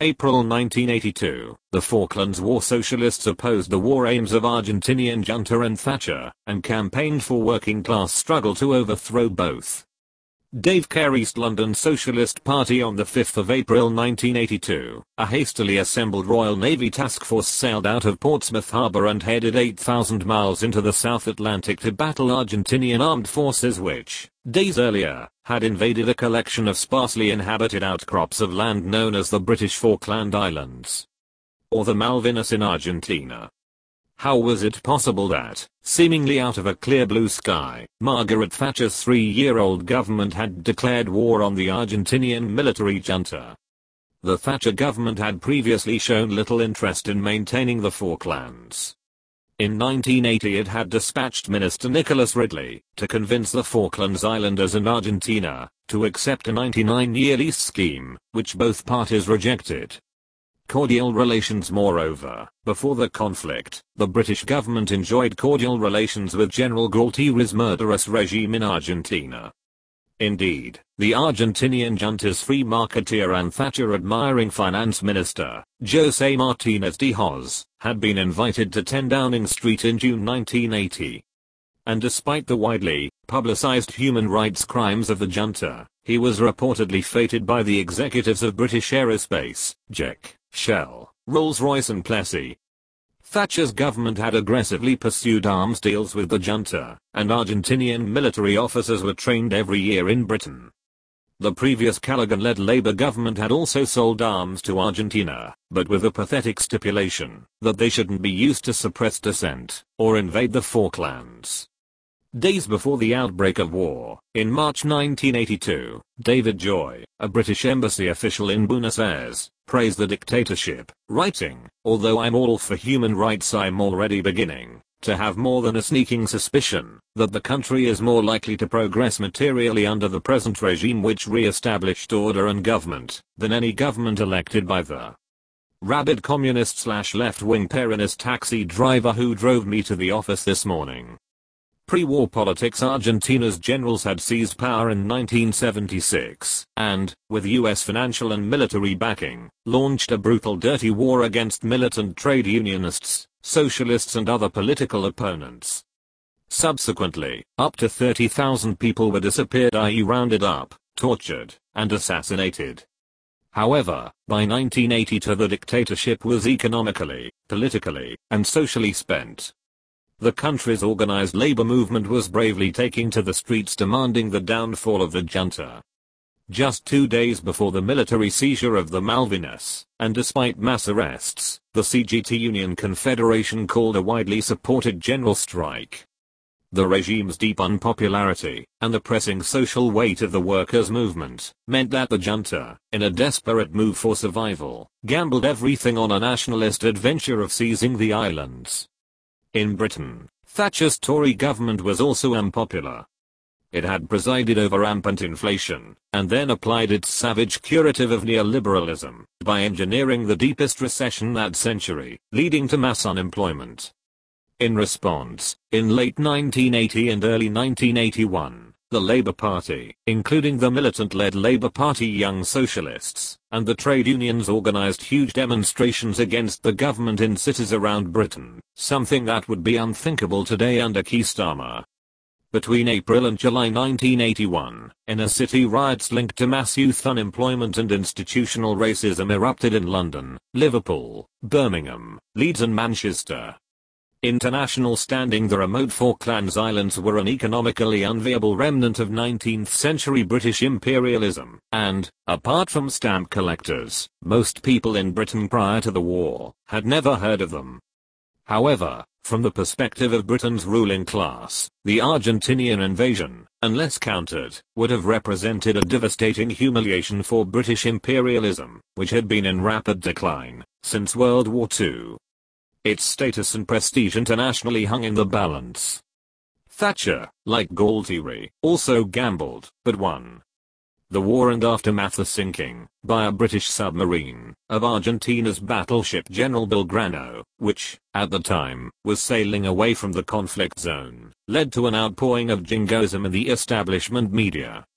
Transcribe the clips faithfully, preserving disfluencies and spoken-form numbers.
April nineteen eighty-two, the Falklands War. Socialists opposed the war aims of Argentinian junta and Thatcher, and campaigned for working class struggle to overthrow both. Dave Kerr. East London Socialist Party. On the fifth of April nineteen eighty-two, a hastily assembled Royal Navy task force sailed out of Portsmouth Harbour and headed eight thousand miles into the South Atlantic to battle Argentinian armed forces which, days earlier, had invaded a collection of sparsely inhabited outcrops of land known as the British Falkland Islands, or the Malvinas in Argentina. How was it possible that, seemingly out of a clear blue sky, Margaret Thatcher's three-year-old government had declared war on the Argentinian military junta? The Thatcher government had previously shown little interest in maintaining the Falklands. In nineteen eighty it had dispatched Minister Nicholas Ridley to convince the Falklands Islanders and Argentina to accept a ninety-nine year lease scheme, which both parties rejected. Cordial relations. Moreover, before the conflict, the British government enjoyed cordial relations with General Galtieri's murderous regime in Argentina. Indeed, the Argentinian junta's free marketeer and Thatcher-admiring finance minister, José Martínez de Hoz, had been invited to ten Downing Street in June nineteen eighty. And despite the widely publicized human rights crimes of the junta, he was reportedly feted by the executives of British Aerospace, J E C, Shell, Rolls-Royce and Plessey. Thatcher's government had aggressively pursued arms deals with the junta, and Argentinian military officers were trained every year in Britain. The previous Callaghan-led Labour government had also sold arms to Argentina, but with a pathetic stipulation that they shouldn't be used to suppress dissent or invade the Falklands. Days before the outbreak of war, in March nineteen eighty-two, David Joy, a British embassy official in Buenos Aires, praised the dictatorship, writing, "Although I'm all for human rights, I'm already beginning to have more than a sneaking suspicion that the country is more likely to progress materially under the present regime which re-established order and government than any government elected by the rabid communist slash left-wing Peronist taxi driver who drove me to the office this morning." Pre-war politics. Argentina's generals had seized power in nineteen seventy-six, and, with U S financial and military backing, launched a brutal dirty war against militant trade unionists, socialists and other political opponents. Subsequently, up to thirty thousand people were disappeared, that is rounded up, tortured, and assassinated. However, by nineteen eighty-two the dictatorship was economically, politically, and socially spent. The country's organized labor movement was bravely taking to the streets demanding the downfall of the junta. Just two days before the military seizure of the Malvinas, and despite mass arrests, the C G T Union Confederation called a widely supported general strike. The regime's deep unpopularity, and the pressing social weight of the workers' movement, meant that the junta, in a desperate move for survival, gambled everything on a nationalist adventure of seizing the islands. In Britain, Thatcher's Tory government was also unpopular. It had presided over rampant inflation, and then applied its savage curative of neoliberalism by engineering the deepest recession that century, leading to mass unemployment. In response, in late nineteen eighty and early nineteen eighty-one, the Labour Party, including the militant-led Labour Party Young Socialists, and the trade unions organized huge demonstrations against the government in cities around Britain, something that would be unthinkable today under Keir Starmer. Between April and July nineteen eighty-one, inner-city riots linked to mass youth unemployment and institutional racism erupted in London, Liverpool, Birmingham, Leeds and Manchester. International standing. The remote Falklands Islands were an economically unviable remnant of nineteenth century British imperialism, and, apart from stamp collectors, most people in Britain prior to the war had never heard of them. However, from the perspective of Britain's ruling class, the Argentinian invasion, unless countered, would have represented a devastating humiliation for British imperialism, which had been in rapid decline since World War Two. Its status and prestige internationally hung in the balance. Thatcher, like Galtieri, also gambled, but won. The war and aftermath. The sinking, by a British submarine, of Argentina's battleship General Belgrano, which, at the time, was sailing away from the conflict zone, led to an outpouring of jingoism in the establishment media.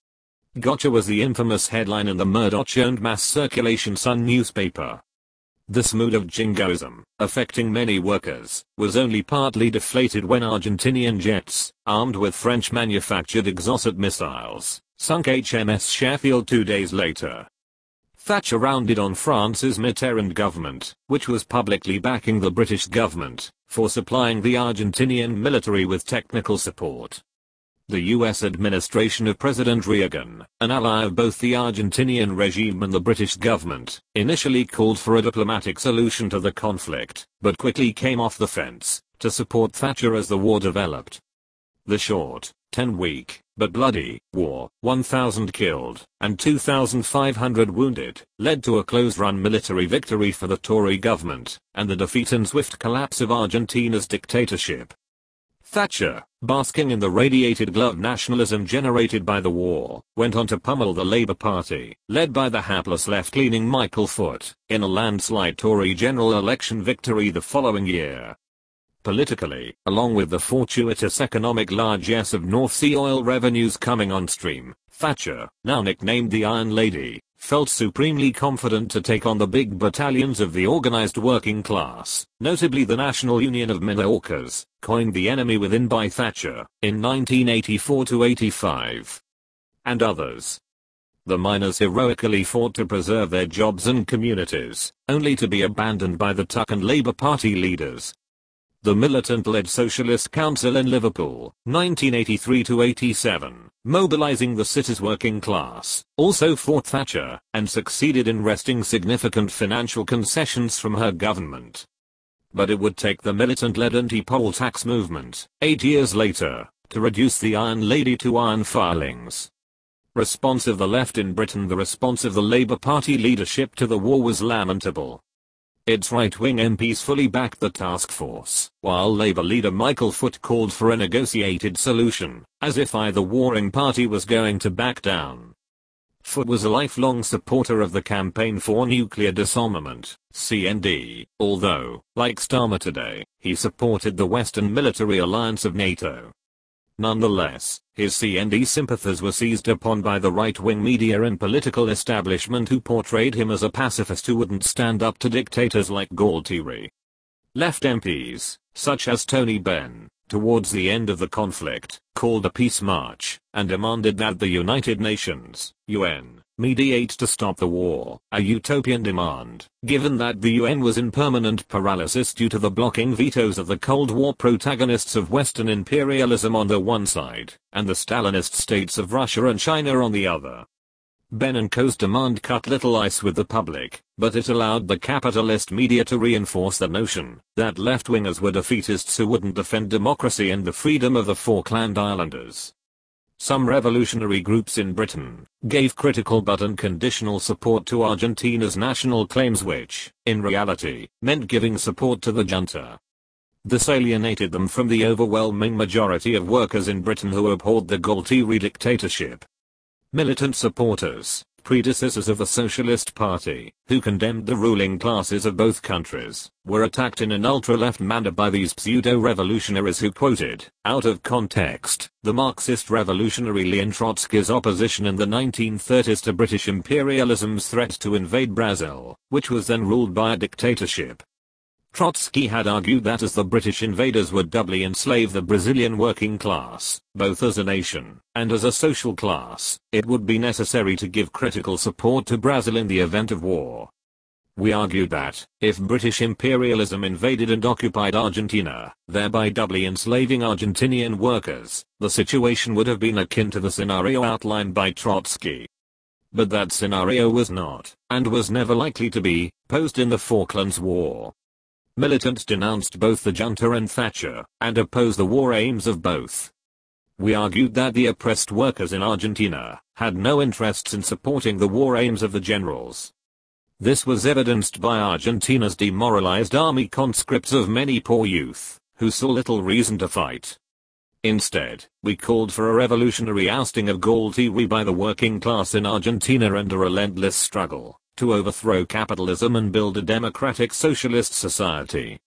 Gotcha was the infamous headline in the Murdoch-owned mass circulation Sun newspaper. This mood of jingoism, affecting many workers, was only partly deflated when Argentinian jets, armed with French-manufactured Exocet missiles, sunk H M S Sheffield two days later. Thatcher rounded on France's Mitterrand government, which was publicly backing the British government, for supplying the Argentinian military with technical support. The U S administration of President Reagan, an ally of both the Argentinian regime and the British government, initially called for a diplomatic solution to the conflict, but quickly came off the fence to support Thatcher as the war developed. The short, ten-week, but bloody, war, one thousand killed, and two thousand five hundred wounded, led to a close-run military victory for the Tory government, and the defeat and swift collapse of Argentina's dictatorship. Thatcher, basking in the radiated glow of nationalism generated by the war, went on to pummel the Labour Party, led by the hapless left-leaning Michael Foot, in a landslide Tory general election victory the following year. Politically, along with the fortuitous economic largesse of North Sea oil revenues coming on stream, Thatcher, now nicknamed the Iron Lady, felt supremely confident to take on the big battalions of the organized working class, notably the National Union of Minorcas, coined the enemy within by Thatcher, in nineteen eighty-four to eighty-five. And others. The miners heroically fought to preserve their jobs and communities, only to be abandoned by the Tuck and Labour Party leaders. The militant-led Socialist Council in Liverpool, nineteen eighty-three to eighty-seven, mobilizing the city's working class, also fought Thatcher, and succeeded in wresting significant financial concessions from her government. But it would take the militant-led anti-poll tax movement, eight years later, to reduce the Iron Lady to iron filings. Response of the left in Britain. The response of the Labour Party leadership to the war was lamentable. Its right-wing M Ps fully backed the task force, while Labour leader Michael Foot called for a negotiated solution, as if either warring party was going to back down. Foot was a lifelong supporter of the Campaign for Nuclear Disarmament, C N D, although, like Starmer today, he supported the Western military alliance of NATO. Nonetheless, his C N D sympathies were seized upon by the right-wing media and political establishment, who portrayed him as a pacifist who wouldn't stand up to dictators like Galtieri. Left M Ps, such as Tony Benn, towards the end of the conflict, called a peace march, and demanded that the United Nations, U N, mediate to stop the war, a utopian demand, given that the U N was in permanent paralysis due to the blocking vetoes of the Cold War protagonists of Western imperialism on the one side, and the Stalinist states of Russia and China on the other. Benn and Co.'s demand cut little ice with the public, but it allowed the capitalist media to reinforce the notion that left-wingers were defeatists who wouldn't defend democracy and the freedom of the Falkland Islanders. Some revolutionary groups in Britain gave critical but unconditional support to Argentina's national claims, which, in reality, meant giving support to the junta. This alienated them from the overwhelming majority of workers in Britain who abhorred the Galtieri dictatorship. Militant supporters, predecessors of the Socialist Party, who condemned the ruling classes of both countries, were attacked in an ultra-left manner by these pseudo-revolutionaries who quoted, out of context, the Marxist revolutionary Leon Trotsky's opposition in the nineteen thirties to British imperialism's threat to invade Brazil, which was then ruled by a dictatorship. Trotsky had argued that as the British invaders would doubly enslave the Brazilian working class, both as a nation and as a social class, it would be necessary to give critical support to Brazil in the event of war. We argued that, if British imperialism invaded and occupied Argentina, thereby doubly enslaving Argentinian workers, the situation would have been akin to the scenario outlined by Trotsky. But that scenario was not, and was never likely to be, posed in the Falklands War. Militants denounced both the junta and Thatcher, and opposed the war aims of both. We argued that the oppressed workers in Argentina had no interests in supporting the war aims of the generals. This was evidenced by Argentina's demoralized army conscripts of many poor youth, who saw little reason to fight. Instead, we called for a revolutionary ousting of Galtieri by the working class in Argentina and a relentless struggle to overthrow capitalism and build a democratic socialist society.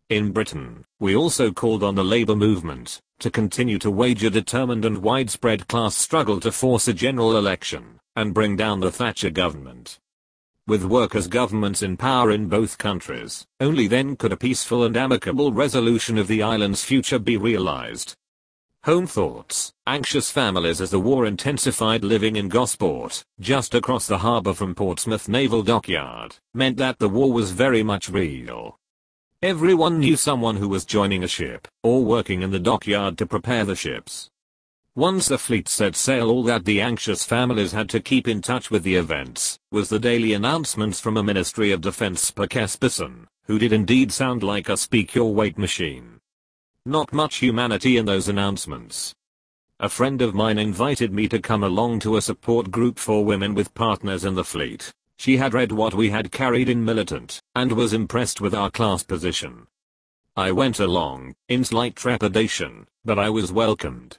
In Britain, we also called on the Labour movement to continue to wage a determined and widespread class struggle to force a general election and bring down the Thatcher government. With workers' governments in power in both countries, only then could a peaceful and amicable resolution of the island's future be realized. Home thoughts, anxious families as the war intensified. Living in Gosport, just across the harbour from Portsmouth Naval Dockyard, meant that the war was very much real. Everyone knew someone who was joining a ship, or working in the dockyard to prepare the ships. Once the fleet set sail, all that the anxious families had to keep in touch with the events was the daily announcements from a Ministry of Defence spokesperson, who did indeed sound like a speak-your-weight machine. Not much humanity in those announcements. A friend of mine invited me to come along to a support group for women with partners in the fleet. She had read what we had carried in Militant, and was impressed with our class position. I went along, in slight trepidation, but I was welcomed.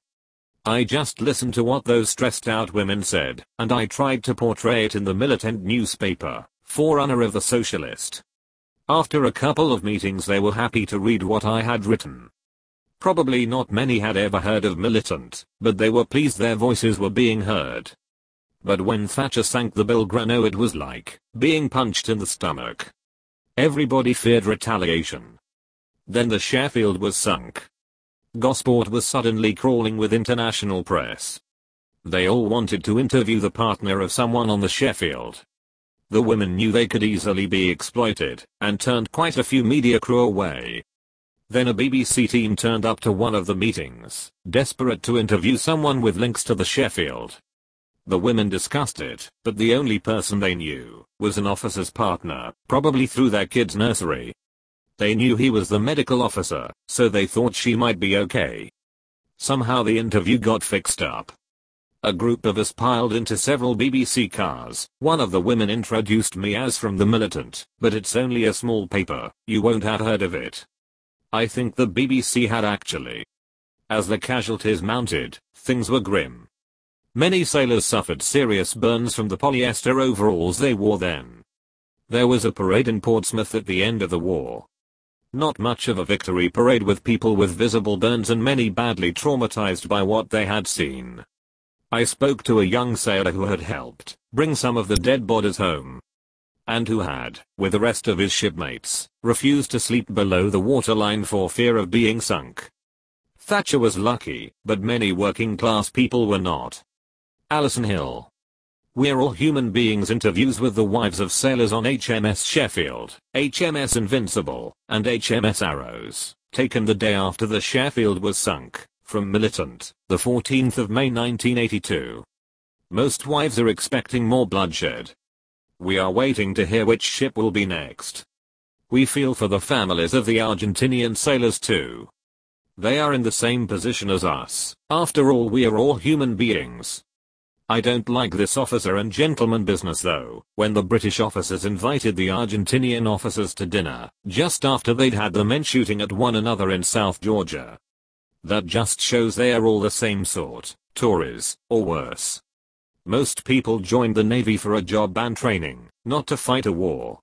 I just listened to what those stressed out women said, and I tried to portray it in the Militant newspaper, forerunner of the Socialist. After a couple of meetings they were happy to read what I had written. Probably not many had ever heard of Militant, but they were pleased their voices were being heard. But when Thatcher sank the Belgrano, it was like being punched in the stomach. Everybody feared retaliation. Then the Sheffield was sunk. Gosport was suddenly crawling with international press. They all wanted to interview the partner of someone on the Sheffield. The women knew they could easily be exploited, and turned quite a few media crew away. Then a B B C team turned up to one of the meetings, desperate to interview someone with links to the Sheffield. The women discussed it, but the only person they knew was an officer's partner, probably through their kid's nursery. They knew he was the medical officer, so they thought she might be okay. Somehow the interview got fixed up. A group of us piled into several B B C cars. One of the women introduced me as from the Militant, but it's only a small paper, you won't have heard of it. I think the B B C had actually. As the casualties mounted, things were grim. Many sailors suffered serious burns from the polyester overalls they wore then. There was a parade in Portsmouth at the end of the war. Not much of a victory parade, with people with visible burns and many badly traumatized by what they had seen. I spoke to a young sailor who had helped bring some of the dead bodies home, and who had, with the rest of his shipmates, refused to sleep below the waterline for fear of being sunk. Thatcher was lucky, but many working class people were not. Alison Hill. We're All Human Beings interviews with the wives of sailors on H M S Sheffield, H M S Invincible, and H M S Arrows, taken the day after the Sheffield was sunk, from Militant, the fourteenth of May nineteen eighty-two. Most wives are expecting more bloodshed. We are waiting to hear which ship will be next. We feel for the families of the Argentinian sailors too. They are in the same position as us. After all, we are all human beings. I don't like this officer and gentleman business though. When the British officers invited the Argentinian officers to dinner, just after they'd had the men shooting at one another in South Georgia. That just shows they are all the same sort, Tories, or worse. Most people joined the Navy for a job and training, not to fight a war.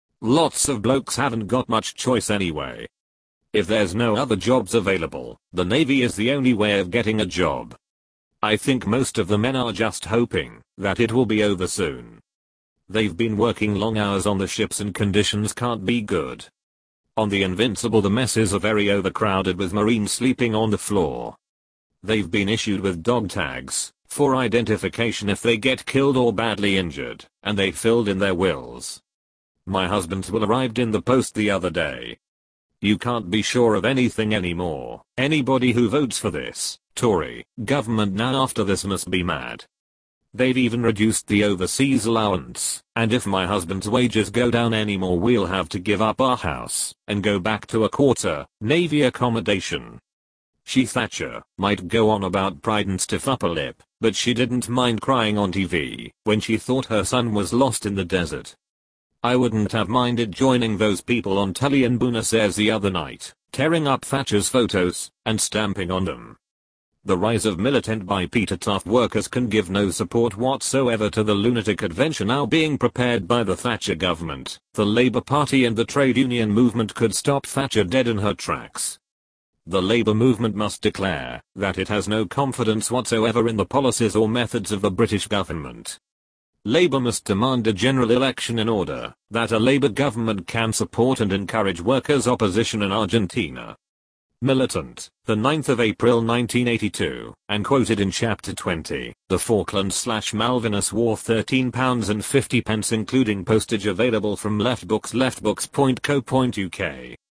Lots of blokes haven't got much choice anyway. If there's no other jobs available, the Navy is the only way of getting a job. I think most of the men are just hoping that it will be over soon. They've been working long hours on the ships and conditions can't be good. On the Invincible the messes are very overcrowded with Marines sleeping on the floor. They've been issued with dog tags for identification if they get killed or badly injured, and they filled in their wills. My husband's will arrived in the post the other day. You can't be sure of anything anymore. Anybody who votes for this Tory government now after this must be mad. They've even reduced the overseas allowance, and if my husband's wages go down anymore we'll have to give up our house and go back to a quarter Navy accommodation. She Thatcher might go on about pride and stiff upper lip, but she didn't mind crying on T V when she thought her son was lost in the desert. I wouldn't have minded joining those people on telly in Buenos Aires the other night, tearing up Thatcher's photos and stamping on them. The Rise of Militant by Peter Tough. Workers can give no support whatsoever to the lunatic adventure now being prepared by the Thatcher government. The Labour Party and the trade union movement could stop Thatcher dead in her tracks. The Labour movement must declare that it has no confidence whatsoever in the policies or methods of the British government. Labour must demand a general election in order that a Labour government can support and encourage workers' opposition in Argentina. Militant, the ninth of April nineteen eighty-two, and quoted in Chapter twenty, The Falklands/Malvinas War, thirteen pounds fifty including postage, available from Leftbooks leftbooks dot co dot uk.